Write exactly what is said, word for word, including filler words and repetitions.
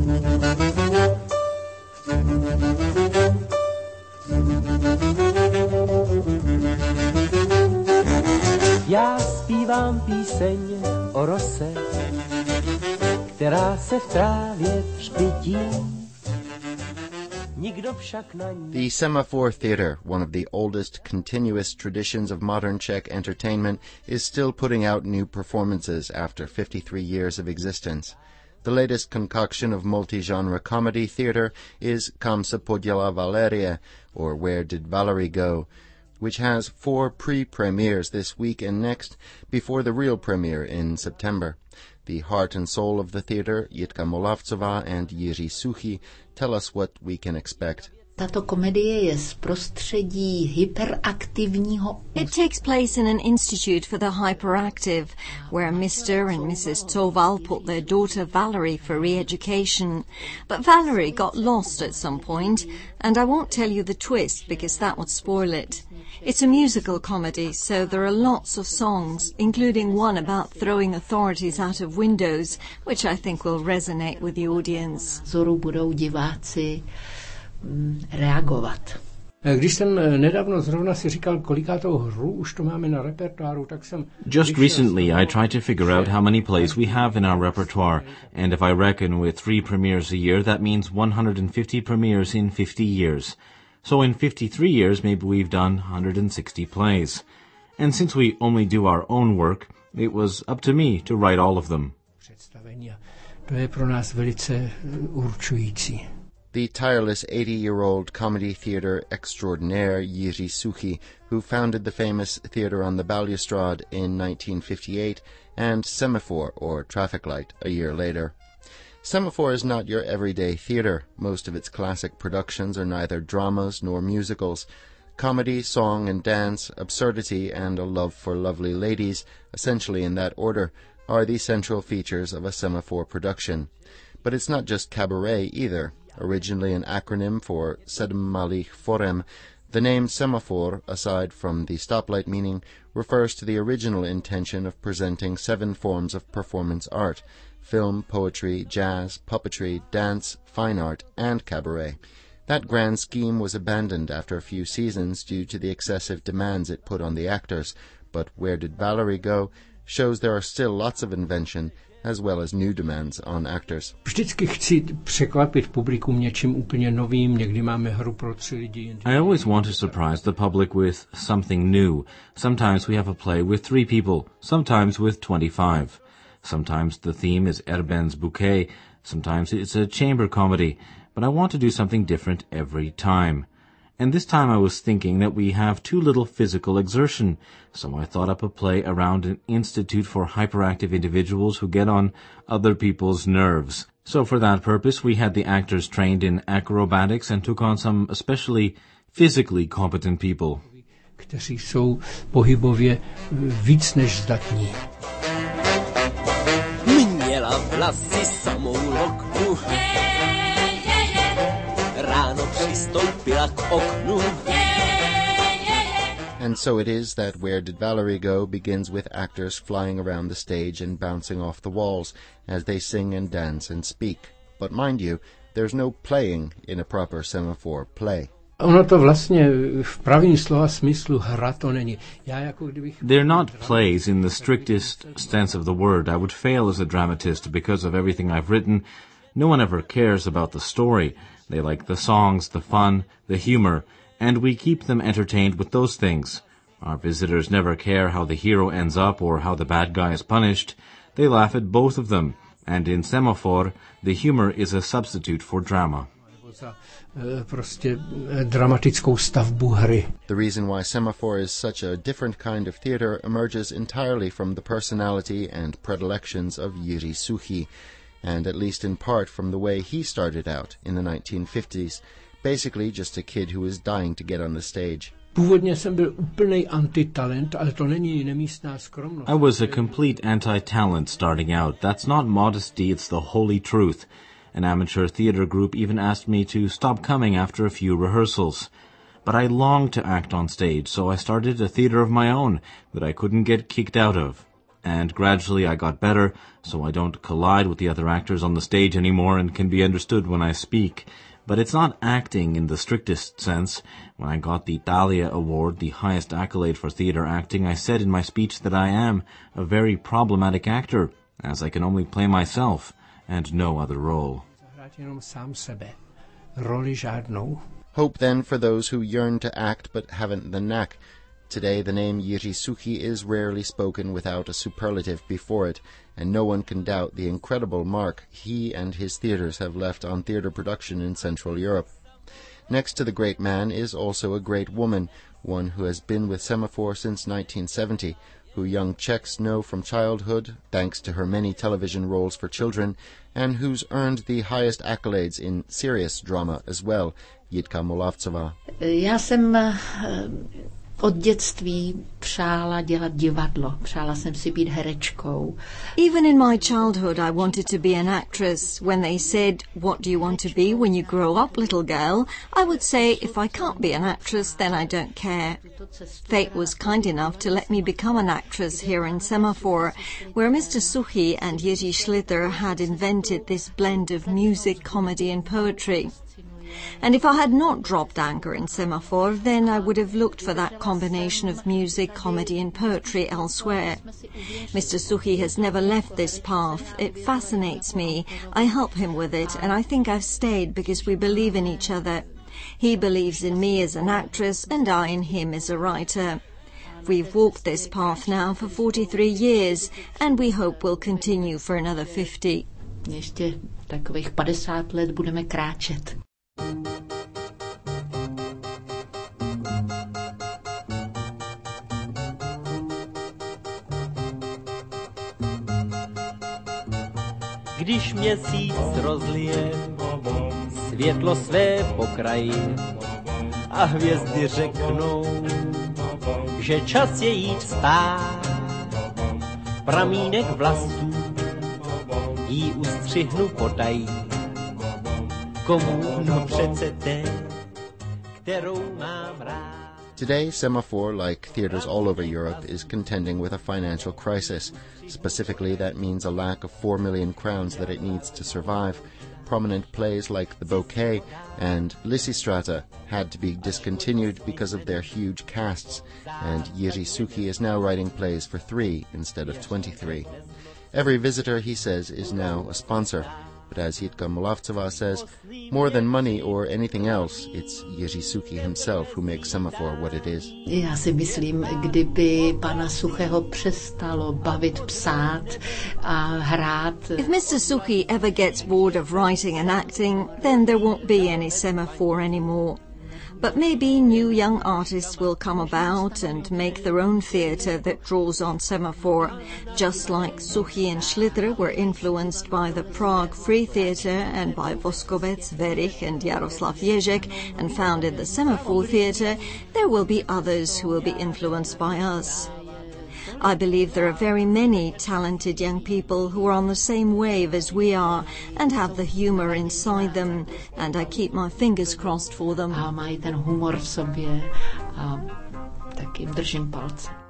Já zpívám píseň o rose, která se v trávě třpytí. The Semaphore Theatre, one of the oldest continuous traditions of modern Czech entertainment, is still putting out new performances after fifty-three years of existence. The latest concoction of multi-genre comedy theatre is Kam se poděla Valerie, or Where Did Valerie Go?, which has four pre-premieres this week and next before the real premiere in September. The heart and soul of the theatre, Jitka Molavcová and Jiří Suchý, tell us what we can expect. Tato komedie je z prostředí hyperaktivního. It takes place in an institute for the hyperactive, where Mister and Missus Toval put their daughter Valerie for re-education. But Valerie got lost at some point, and I won't tell you the twist because that would spoil it. It's a musical comedy, so there are lots of songs, including one about throwing authorities out of windows, which I think will resonate with the audience. Zoru budou diváci reagovat. Když jsem nedávno zrovna si říkal, kolikátou hru už to máme na repertoáru, tak jsem... Just recently I tried to figure out how many plays we have in our repertoire, and if I reckon with three premieres a year, that means one hundred fifty premieres in fifty years. So in fifty-three years, maybe we've done one hundred sixty plays. And since we only do our own work, it was up to me to write all of them. Představení, to je pro nás velice určující. The tireless eighty-year-old comedy theatre extraordinaire Jiří Suchý, who founded the famous theatre on the Balustrade in nineteen fifty-eight and Semaphore, or Traffic Light, a year later. Semaphore is not your everyday theatre. Most of its classic productions are neither dramas nor musicals. Comedy, song and dance, absurdity, and a love for lovely ladies, essentially in that order, are the central features of a Semaphore production. But it's not just cabaret either. Originally an acronym for Sedm malých forem, the name Semaphore, aside from the stoplight meaning, refers to the original intention of presenting seven forms of performance art: film, poetry, jazz, puppetry, dance, fine art, and cabaret. That grand scheme was abandoned after a few seasons due to the excessive demands it put on the actors, but Where Did Valerie Go? Shows there are still lots of invention, as well as new demands on actors. Vždycky chci překvapit publikum něčím úplně novým, někdy máme hru pro tři lidi. I always want to surprise the public with something new. Sometimes we have a play with three people, sometimes with twenty-five. Sometimes the theme is Erben's Bouquet, sometimes it's a chamber comedy, but I want to do something different every time. And this time I was thinking that we have too little physical exertion, so I thought up a play around an institute for hyperactive individuals who get on other people's nerves. So for that purpose we had the actors trained in acrobatics and took on some especially physically competent people. Kteří jsou pohybově víc než zdatní. Měla vlasy samou loknu, ráno přistoupila k oknu. And so it is that Where Did Valerie Go? Begins with actors flying around the stage and bouncing off the walls as they sing and dance and speak. But mind you, there's no playing in a proper Semaphore play. Ono to vlastně v pravým slova smyslu hra to není. Já jako kdybych... They're not plays in the strictest sense of the word. I would fail as a dramatist because of everything I've written. No one ever cares about the story. They like the songs, the fun, the humor, and we keep them entertained with those things. Our visitors never care how the hero ends up or how the bad guy is punished. They laugh at both of them, and in Semaphore, the humor is a substitute for drama. Prostě dramatickou stavbu hry. The reason why Semaphore is such a different kind of theatre emerges entirely from the personality and predilections of Jiří Suchý, and at least in part from the way he started out in the nineteen fifties, basically just a kid who was dying to get on the stage. Původně jsem byl úplnej antitalent, ale to není nemístná skromnost. I was a complete anti-talent starting out. That's not modesty, it's the holy truth. An amateur theatre group even asked me to stop coming after a few rehearsals. But I longed to act on stage, so I started a theatre of my own that I couldn't get kicked out of. and gradually I got better, so I don't collide with the other actors on the stage anymore and can be understood when I speak. But it's not acting in the strictest sense. When I got the Thalia Award, the highest accolade for theater acting, I said in my speech that I am a very problematic actor, as I can only play myself and no other role. Hope then for those who yearn to act but haven't the knack. Today the name Jiří Suchý is rarely spoken without a superlative before it, and no one can doubt the incredible mark he and his theatres have left on theatre production in Central Europe. Next to the great man is also a great woman, one who has been with Semafor since nineteen seventy, who young Czechs know from childhood, thanks to her many television roles for children, and who's earned the highest accolades in serious drama as well, Jitka Molavcová. Já jsem od dětství přála dělat divadlo. Přála jsem si být herečkou. Even in my childhood I wanted to be an actress. When they said, "What do you want to be when you grow up, little girl?" I would say, if I can't be an actress, then I don't care. Fate was kind enough to let me become an actress here in Semafor, where Mister Suchý and Jiří Schlitter had invented this blend of music, comedy and poetry. And if I had not dropped anchor in Semafor, then I would have looked for that combination of music, comedy and poetry elsewhere. Mister Suchý has never left this path. It fascinates me. I help him with it, and I think I've stayed because we believe in each other. He believes in me as an actress, and I in him as a writer. We've walked this path now for forty-three years, and we hope we'll continue for another fifty. Ještě takových padesát let budeme kráčet. Když měsíc rozlije světlo své pokraji a hvězdy řeknou, že čas je jít spát, pramínek vlasů jí ustřihnu potají. Komu? No přece té, kterou mám rád. Today, Semafor, like theatres all over Europe, is contending with a financial crisis. Specifically, that means a lack of four million crowns that it needs to survive. Prominent plays like The Bouquet and Lysistrata had to be discontinued because of their huge casts, and Jiří Suchý is now writing plays for three instead of twenty-three. Every visitor, he says, is now a sponsor. But as Jitka Molavcová says, more than money or anything else, it's Jiří Suchý himself who makes Semafor what it is. Já si myslím, kdyby pana Suchého přestalo bavit psát a hrát. If Mister Suchý ever gets bored of writing and acting, then there won't be any Semafor anymore. But maybe new young artists will come about and make their own theatre that draws on Semafor, just like Suchý and Schlitter were influenced by the Prague Free Theatre and by Voskovec, Verich and Jaroslav Ježek and founded the Semafor Theatre. There will be others who will be influenced by us. I believe there are very many talented young people who are on the same wave as we are and have the humor inside them, and I keep my fingers crossed for them. A mají ten humor v sobě a tak jim držím palce.